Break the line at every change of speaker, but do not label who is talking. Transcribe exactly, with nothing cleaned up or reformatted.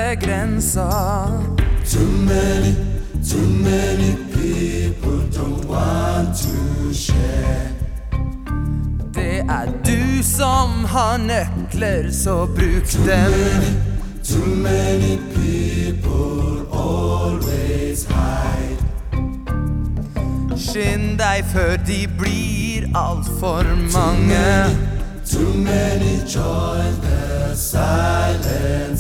grensa.
Too many, too many people don't want to share.
Det er du som har nøkler, så bruk
Too
dem.
many, too many people always hide.
Skynd deg før de blir alt for mange.
Too many join the silence.